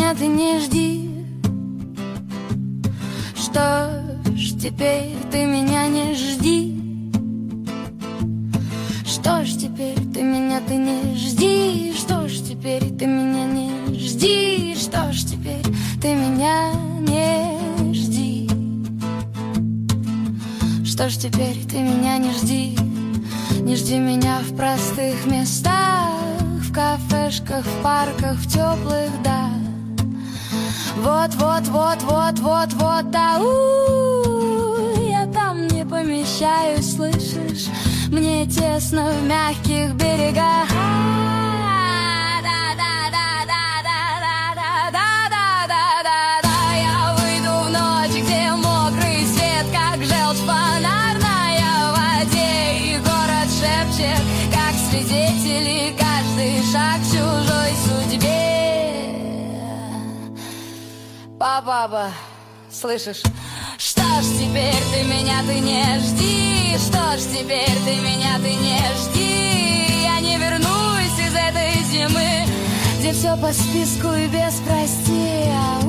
меня ты не жди. Что ж, теперь ты меня не жди. Что ж, теперь ты меня ты не жди. Что ж, теперь ты меня не жди. Что ж, теперь ты меня не жди. Что ж, теперь ты меня не жди. Не жди меня в простых местах, в кафешках, в парках, в теплых, да. Вот, да, я там не помещаюсь, слышишь? Мне тесно в мягких берегах. Я выйду в ночь, где мокрый свет, как желчь в фонарной воде, и город шепчет, как свидетели, каждый шаг в чужой судьбе. Папа, слышишь? Что ж, теперь ты меня ты не жди. Что ж, теперь ты меня ты не жди. Я не вернусь из этой зимы, где все по списку и без прости.